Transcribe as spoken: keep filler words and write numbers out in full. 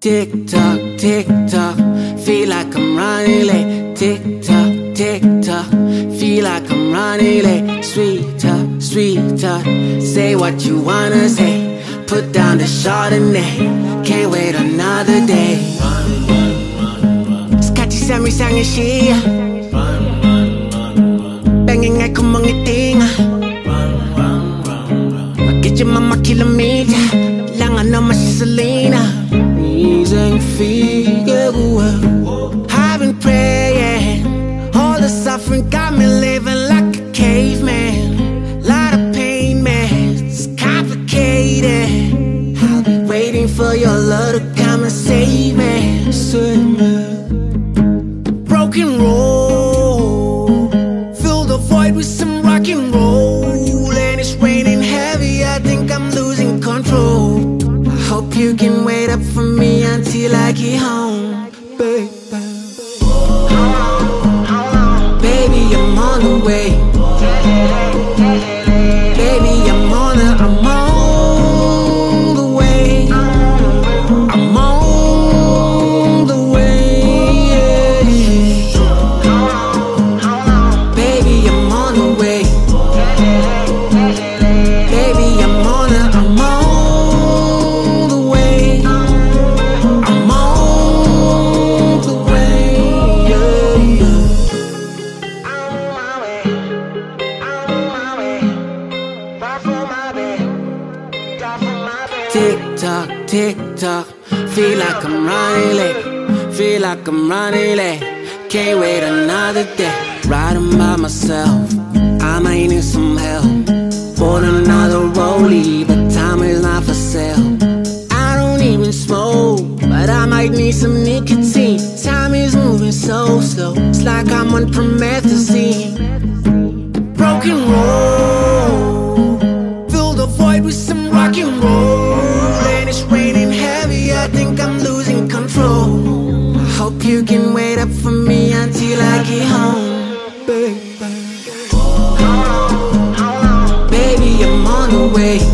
Tick tock, tick tock, feel like I'm running late. Tick tock, tick tock, feel like I'm running late. Sweetheart, sweetheart, say what you wanna say. Put down the Chardonnay, can't wait another day. Skati sa mi sang siya, banging ay kumangiti nga. Bakit yung mama kilomita, langan naman si Selena. Isang figure, I've been praying. All the suffering got me living like a caveman. Lot of pain, man, it's complicated. I'll be waiting for your love to come and save me. Save me. Broken road, fill the void with some rock and roll. And it's raining heavy, I think I'm losing control. I hope you can wait up for me until I get home, baby. Baby, I'm on the way. Baby, I'm on the, I'm on the way. I'm on the way, yeah. Baby, I'm on the way. Baby, I'm on the, I'm on the way. I'm on the way, yeah, yeah. Tick tock, tick tock, feel like I'm running late. Feel like I'm running late. Can't wait another day. Riding by myself, I might need some help. Bought another rollie, but time is not for sale. I don't even smoke, but I might need some nicotine. Time is moving so slow, it's like I'm on promethazine. Broken road, fill the void with some rock and roll. And it's raining heavy, I think I'm losing control. I hope you can wait up for me until I get home, baby. Baby, I'm on the way.